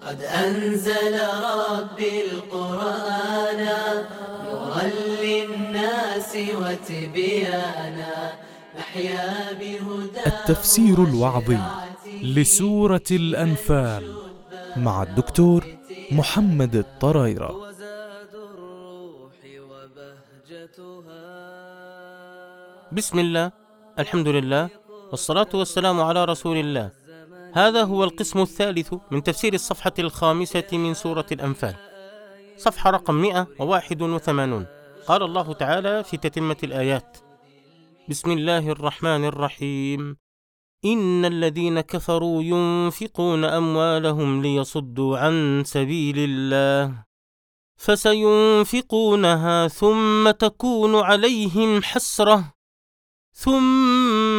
قد أنزل ربي القرآن نورا للناس وتبيانا نحيا بهداه. التفسير الوعظي لسورة الأنفال مع الدكتور محمد الطرايرة. بسم الله، الحمد لله، والصلاة والسلام على رسول الله. هذا هو القسم الثالث من تفسير الصفحة الخامسة من سورة الأنفال، صفحة رقم 181. قال الله تعالى في تتمة الآيات: بسم الله الرحمن الرحيم. إن الذين كفروا ينفقون أموالهم ليصدوا عن سبيل الله فسينفقونها ثم تكون عليهم حسرة ثم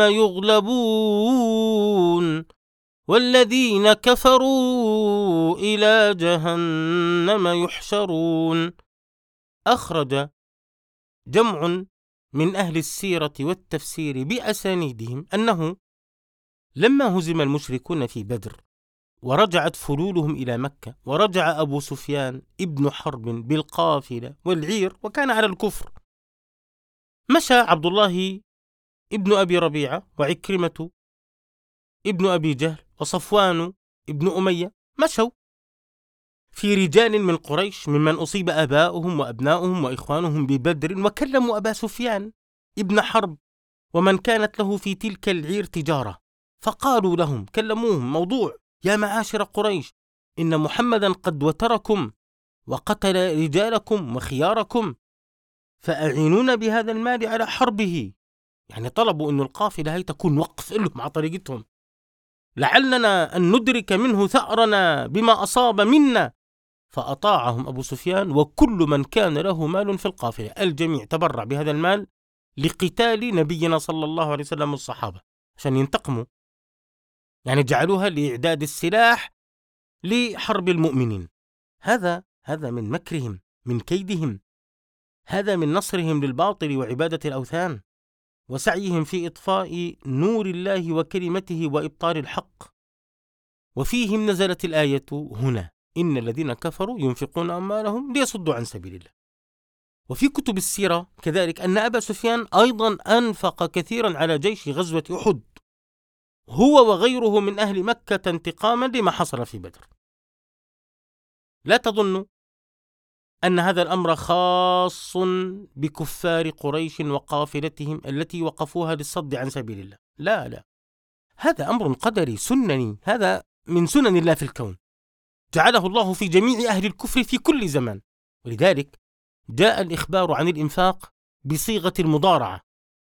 يغلبون والذين كفروا إلى جهنم يحشرون. أخرج جمع من أهل السيرة والتفسير بأسانيدهم أنه لما هزم المشركون في بدر ورجعت فلولهم إلى مكة، ورجع أبو سفيان ابن حرب بالقافلة والعير وكان على الكفر، مشى عبد الله ابن أبي ربيعة وعكرمة ابن أبي جهل وصفوان ابن أمية، مشوا في رجال من قريش ممن أصيب آباؤهم وأبناؤهم وإخوانهم ببدر، وكلموا أبا سفيان ابن حرب ومن كانت له في تلك العير تجارة، فقالوا لهم، كلموهم موضوع: يا معاشر قريش، إن محمدا قد وتركم وقتل رجالكم وخياركم، فأعينونا بهذا المال على حربه. يعني طلبوا أن القافلة هي تكون وقف لهم على طريقتهم، لعلنا أن ندرك منه ثأرنا بما أصاب منا. فأطاعهم أبو سفيان وكل من كان له مال في القافلة، الجميع تبرع بهذا المال لقتال نبينا صلى الله عليه وسلم والصحابة عشان ينتقموا، يعني جعلوها لإعداد السلاح لحرب المؤمنين. هذا من مكرهم، من كيدهم، هذا من نصرهم للباطل وعبادة الأوثان وسعيهم في إطفاء نور الله وكلمته وإبطال الحق. وفيهم نزلت الآية هنا: إن الذين كفروا ينفقون أموالهم ليصدوا عن سبيل الله. وفي كتب السيرة كذلك أن أبا سفيان أيضا أنفق كثيرا على جيش غزوة أحد، هو وغيره من أهل مكة انتقاما لما حصل في بدر. لا تظن أن هذا الأمر خاص بكفار قريش وقافلتهم التي وقفوها للصد عن سبيل الله، لا، هذا أمر قدري سنني، هذا من سنن الله في الكون، جعله الله في جميع أهل الكفر في كل زمان. ولذلك جاء الإخبار عن الإنفاق بصيغة المضارعة: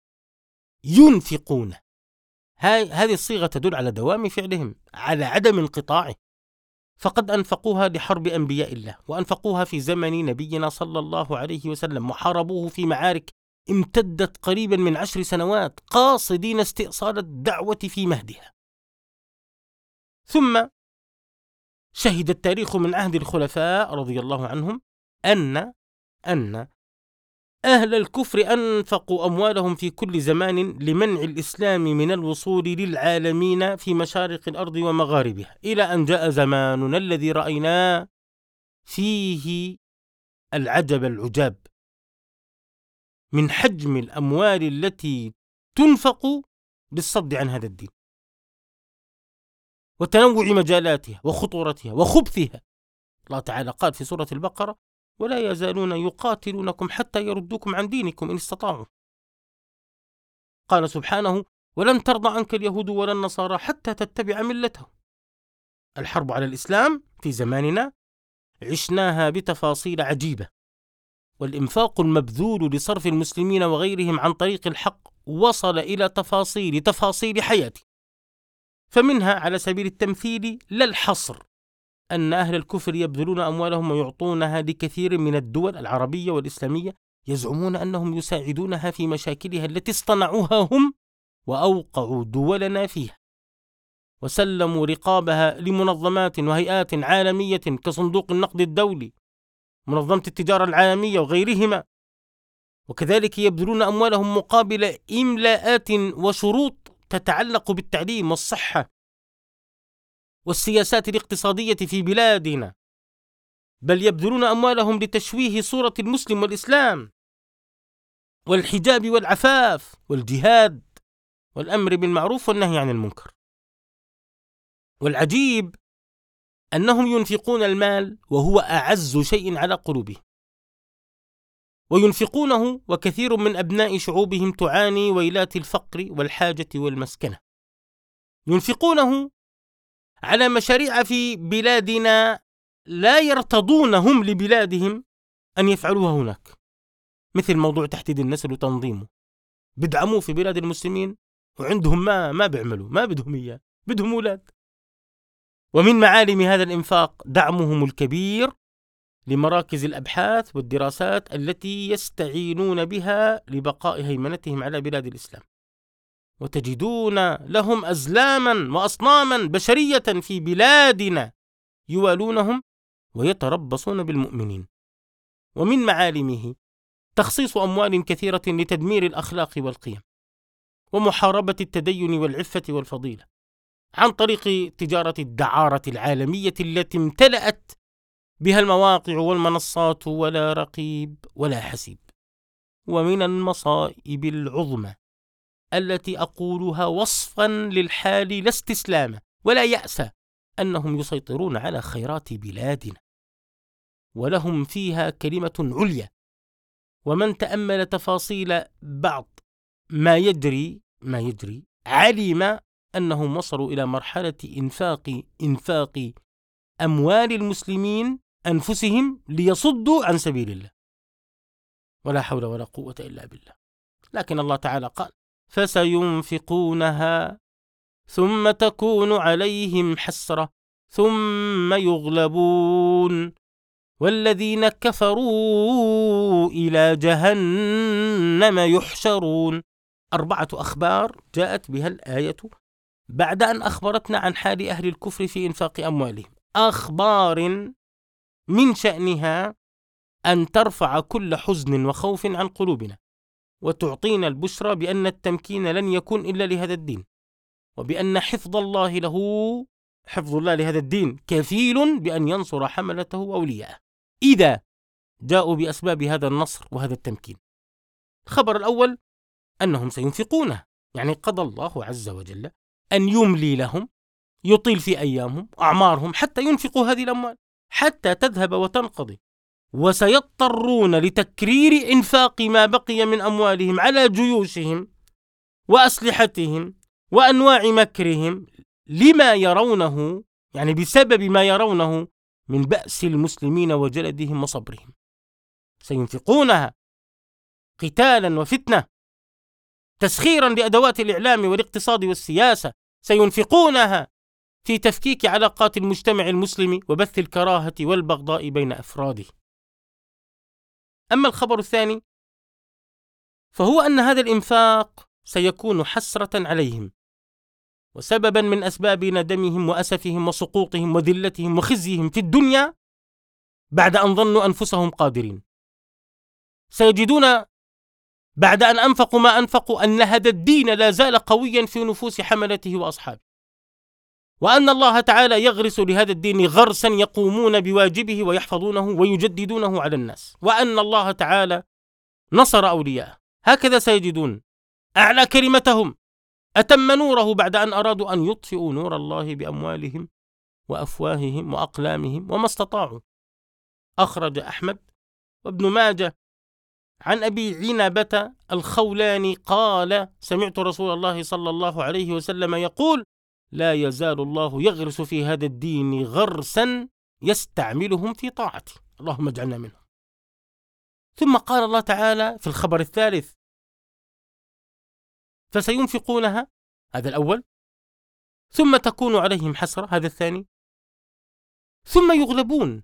ينفقون. هذه الصيغة تدل على دوام فعلهم، على عدم انقطاعه، فقد أنفقوها لحرب أنبياء الله، وأنفقوها في زمن نبينا صلى الله عليه وسلم، وحاربوه في معارك امتدت قريبا من 10 سنوات، قاصدين استئصال الدعوة في مهدها. ثم شهد التاريخ من عهد الخلفاء رضي الله عنهم أن أهل الكفر أنفقوا أموالهم في كل زمان لمنع الإسلام من الوصول للعالمين في مشارق الأرض ومغاربها، إلى أن جاء زماننا الذي رأينا فيه العجب العجاب من حجم الأموال التي تنفق للصد عن هذا الدين، وتنوع مجالاتها وخطورتها وخبثها. الله تعالى قال في سورة البقرة: ولا يزالون يقاتلونكم حتى يردوكم عن دينكم إن استطاعوا. قال سبحانه: ولن ترضى عنك اليهود ولا النصارى حتى تتبع ملتهم. الحرب على الإسلام في زماننا عشناها بتفاصيل عجيبة، والإنفاق المبذول لصرف المسلمين وغيرهم عن طريق الحق وصل إلى تفاصيل حياتي. فمنها على سبيل التمثيل لا الحصر أن أهل الكفر يبذلون أموالهم ويعطونها لكثير من الدول العربية والإسلامية، يزعمون أنهم يساعدونها في مشاكلها التي اصطنعوها هم وأوقعوا دولنا فيها، وسلموا رقابها لمنظمات وهيئات عالمية كصندوق النقد الدولي، منظمة التجارة العالمية وغيرهما. وكذلك يبذلون أموالهم مقابل إملاءات وشروط تتعلق بالتعليم والصحة والسياسات الاقتصادية في بلادنا، بل يبذلون أموالهم لتشويه صورة المسلم والإسلام والحجاب والعفاف والجهاد والأمر بالمعروف والنهي عن المنكر. والعجيب أنهم ينفقون المال وهو أعز شيء على قلوبهم، وينفقونه وكثير من أبناء شعوبهم تعاني ويلات الفقر والحاجة والمسكنة. ينفقونه على مشاريع في بلادنا لا يرتضون هم لبلادهم أن يفعلوها هناك، مثل موضوع تحديد النسل وتنظيمه. بدعموه في بلاد المسلمين وعندهم ما بيعملوا، ما بدهم إياه، بدهم أولاد. ومن معالم هذا الإنفاق دعمهم الكبير لمراكز الأبحاث والدراسات التي يستعينون بها لبقاء هيمنتهم على بلاد الإسلام، وتجدون لهم أزلاما وأصناما بشرية في بلادنا يوالونهم ويتربصون بالمؤمنين. ومن معالمه تخصيص أموال كثيرة لتدمير الأخلاق والقيم ومحاربة التدين والعفة والفضيلة عن طريق تجارة الدعارة العالمية التي امتلأت بها المواقع والمنصات ولا رقيب ولا حسيب. ومن المصائب العظمى التي أقولها وصفا للحال لا استسلاما ولا يأس أنهم يسيطرون على خيرات بلادنا ولهم فيها كلمة عليا. ومن تأمل تفاصيل بعض ما يجري علم أنهم وصلوا إلى مرحلة إنفاق أموال المسلمين أنفسهم ليصدوا عن سبيل الله، ولا حول ولا قوة إلا بالله. لكن الله تعالى قال: فسينفقونها ثم تكون عليهم حسرة ثم يغلبون والذين كفروا إلى جهنم يحشرون. 4 أخبار جاءت بها الآية بعد أن أخبرتنا عن حال أهل الكفر في إنفاق أموالهم، أخبار من شأنها أن ترفع كل حزن وخوف عن قلوبنا، وتعطينا البشرى بأن التمكين لن يكون إلا لهذا الدين، وبأن حفظ الله لهذا الدين كفيل بأن ينصر حملته وأولياءه إذا جاءوا بأسباب هذا النصر وهذا التمكين. الخبر الأول أنهم سينفقونه، يعني قضى الله عز وجل أن يملي لهم، يطيل في أيامهم أعمارهم حتى ينفقوا هذه الأموال حتى تذهب وتنقضي، وسيضطرون لتكرير إنفاق ما بقي من أموالهم على جيوشهم وأسلحتهم وأنواع مكرهم لما يرونه، يعني بسبب ما يرونه من بأس المسلمين وجلدهم وصبرهم. سينفقونها قتالا وفتنة، تسخيرا لأدوات الإعلام والاقتصاد والسياسة، سينفقونها في تفكيك علاقات المجتمع المسلم وبث الكراهة والبغضاء بين أفراده. أما الخبر الثاني فهو أن هذا الإنفاق سيكون حسرة عليهم وسببا من أسباب ندمهم وأسفهم وسقوطهم وذلتهم وخزيهم في الدنيا بعد أن ظنوا أنفسهم قادرين. سيجدون بعد أن أنفقوا ما أنفقوا أن هذا الدين لا زال قويا في نفوس حملته وأصحابه، وأن الله تعالى يغرس لهذا الدين غرسا يقومون بواجبه ويحفظونه ويجددونه على الناس، وأن الله تعالى نصر أولياءه. هكذا سيجدون أعلى كلمتهم، أتم نوره بعد أن أرادوا أن يطفئوا نور الله بأموالهم وأفواههم وأقلامهم وما استطاعوا. أخرج أحمد وابن ماجه عن أبي عنبة الخولاني قال: سمعت رسول الله صلى الله عليه وسلم يقول: لا يزال الله يغرس في هذا الدين غرسا يستعملهم في طاعته، اللهم اجعلنا منهم. ثم قال الله تعالى في الخبر الثالث: فسينفقونها، هذا الأول، ثم تكون عليهم حسرة، هذا الثاني، ثم يغلبون،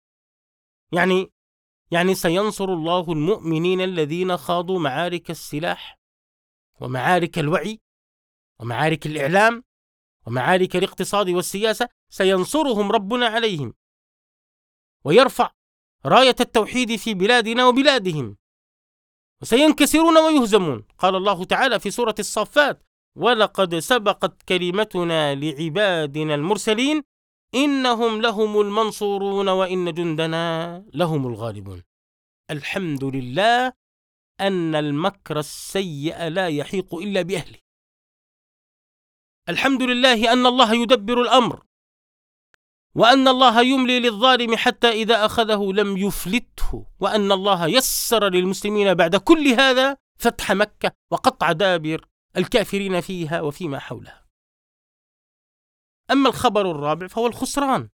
يعني سينصر الله المؤمنين الذين خاضوا معارك السلاح ومعارك الوعي ومعارك الإعلام ومعارك الاقتصاد والسياسة، سينصرهم ربنا عليهم ويرفع راية التوحيد في بلادنا وبلادهم، وسينكسرون ويهزمون. قال الله تعالى في سورة الصافات: ولقد سبقت كلمتنا لعبادنا المرسلين إنهم لهم المنصورون وإن جندنا لهم الغالبون. الحمد لله أن المكر السيء لا يحيق إلا بأهله. الحمد لله أن الله يدبر الأمر، وأن الله يملي للظالم حتى إذا أخذه لم يفلته، وأن الله يسر للمسلمين بعد كل هذا فتح مكة وقطع دابر الكافرين فيها وفيما حولها. أما الخبر الرابع فهو الخسران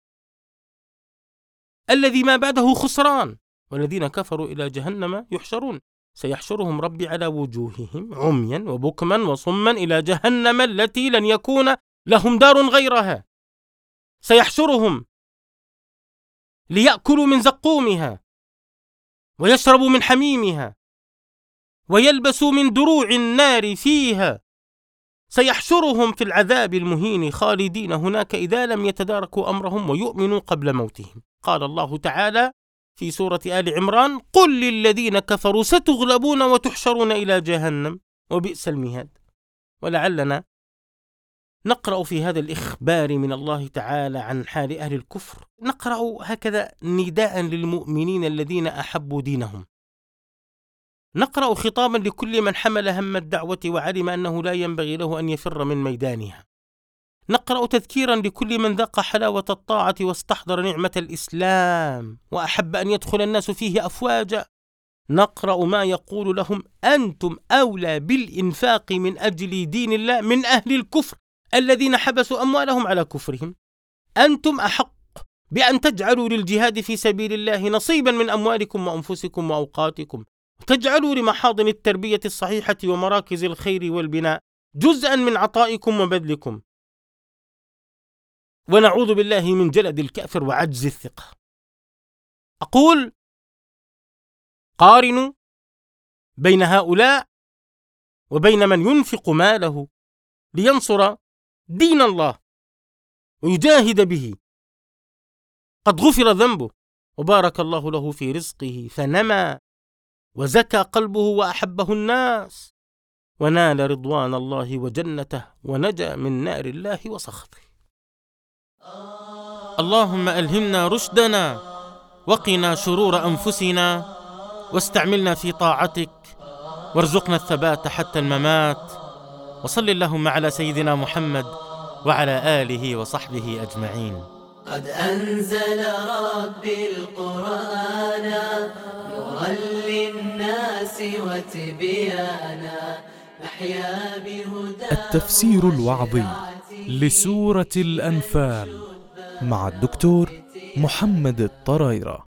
الذي ما بعده خسران. والذين كفروا إلى جهنم يحشرون سيحشرهم ربي على وجوههم عميا وبكما وصما إلى جهنم التي لن يكون لهم دار غيرها. سيحشرهم ليأكلوا من زقومها ويشربوا من حميمها ويلبسوا من دروع النار فيها. سيحشرهم في العذاب المهين خالدين هناك إذا لم يتداركوا أمرهم ويؤمنوا قبل موتهم. قال الله تعالى في سورة آل عمران: قل للذين كفروا ستغلبون وتحشرون إلى جهنم وبئس المهاد. ولعلنا نقرأ في هذا الإخبار من الله تعالى عن حال أهل الكفر، نقرأ هكذا نداء للمؤمنين الذين أحبوا دينهم، نقرأ خطابا لكل من حمل هم الدعوة وعلم أنه لا ينبغي له أن يفر من ميدانها، نقرأ تذكيرا لكل من ذاق حلاوة الطاعة واستحضر نعمة الإسلام وأحب أن يدخل الناس فيه أفواجا، نقرأ ما يقول لهم: أنتم أولى بالإنفاق من أجل دين الله من أهل الكفر الذين حبسوا أموالهم على كفرهم. أنتم أحق بأن تجعلوا للجهاد في سبيل الله نصيبا من أموالكم وأنفسكم وأوقاتكم، وتجعلوا لمحاضن التربية الصحيحة ومراكز الخير والبناء جزءا من عطائكم وبذلكم. ونعوذ بالله من جلد الكافر وعجز الثقة. أقول: قارنوا بين هؤلاء وبين من ينفق ماله لينصر دين الله ويجاهد به، قد غفر ذنبه وبارك الله له في رزقه فنمى وزكى قلبه وأحبه الناس ونال رضوان الله وجنته ونجا من نار الله وسخطه. اللهم ألهمنا رشدنا وقنا شرور أنفسنا واستعملنا في طاعتك وارزقنا الثبات حتى الممات. وصل اللهم على سيدنا محمد وعلى آله وصحبه أجمعين. قد أنزل ربي القرآن نورا للناس وتبيانا نحيا بهداه. التفسير الوعظي لسورة الأنفال مع الدكتور محمد الطرايرة.